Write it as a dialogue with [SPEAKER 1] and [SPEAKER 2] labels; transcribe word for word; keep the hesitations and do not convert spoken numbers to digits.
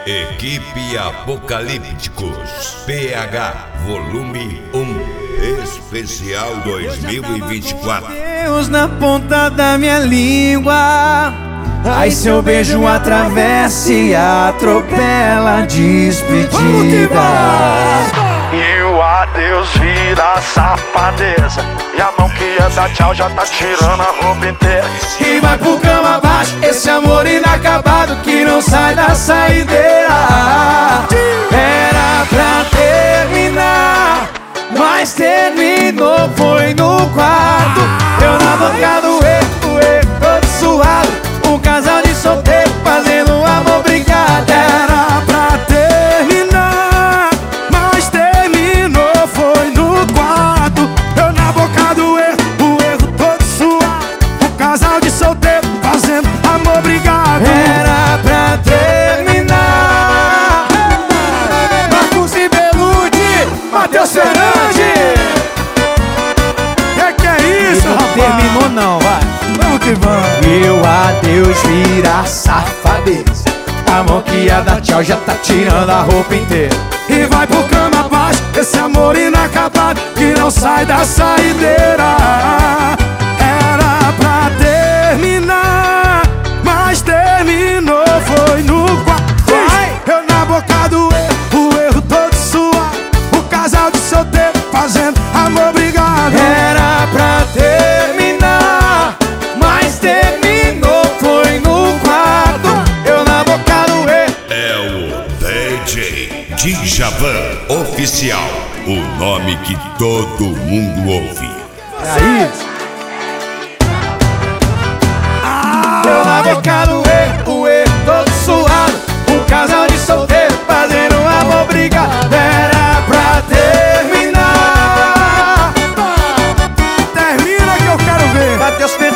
[SPEAKER 1] Equipe Apocalípticos P H Volume um Especial dois mil e vinte e quatro.
[SPEAKER 2] Deus na ponta da minha língua, ai seu beijo atravessa e atropela a despedida.
[SPEAKER 3] E o adeus vira safadeza, e a mão que ia dar tchau já tá tirando a roupa inteira.
[SPEAKER 2] E vai pro cama abaixo, esse amor inacabado que não sai da saideira. Era pra terminar, mas terminou, foi no quarto. Eu na boca do erro, o erro todo suado, um casal de solteiro fazendo amor brigado.
[SPEAKER 3] Era pra terminar, mas terminou, foi no quarto. Eu na boca do erro, o erro todo suado, um casal de solteiro fazendo amor brigado.
[SPEAKER 2] Era pra terminar, Marcos e Belucci, Matheus Fernandes.
[SPEAKER 3] Que que é isso,
[SPEAKER 2] Não
[SPEAKER 3] rapaz?
[SPEAKER 2] terminou não, vai.
[SPEAKER 3] Vamos que vamos.
[SPEAKER 2] Meu adeus vira safadeza, a mão que ia dar tchau já tá tirando a roupa inteira.
[SPEAKER 3] E vai pro cama abaixo, esse amor inacabado que não sai da saideira. Era pra terminar, mas terminou, foi no quarto. Eu na boca do erro, o erro todo suado, o casal de solteiro fazendo amor brigado.
[SPEAKER 2] Era pra terminar, mas terminou, foi no quarto. Eu na boca do erro.
[SPEAKER 1] É o D J Djavan Oficial, o nome que todo mundo ouve.
[SPEAKER 2] Aí, eu na boca do erro, o erro todo suado, um casal de solteiro fazendo amor brigado. Era pra terminar.
[SPEAKER 3] Termina que eu quero ver.
[SPEAKER 2] Matheus Fernandes.